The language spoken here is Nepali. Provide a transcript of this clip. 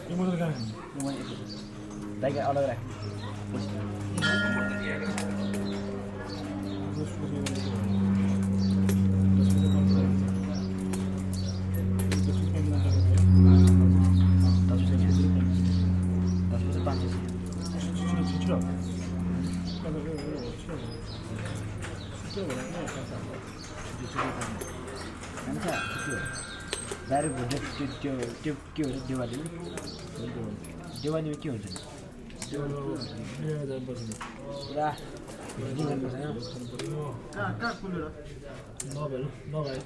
यो मोटर कहाँ दाइका अलग राख डाइरेक्ट भोट त्यो के हुन्छ देवालीमा देवालीमा के हुन्छ पुरा कहाँ खुलेर नभए